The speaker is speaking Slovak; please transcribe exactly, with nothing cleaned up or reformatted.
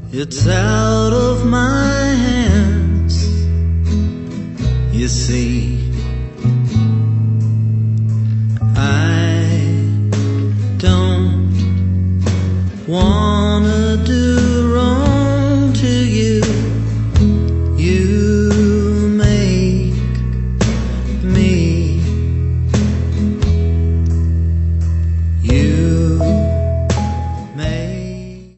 It's out of my hands, you see. I don't wanna do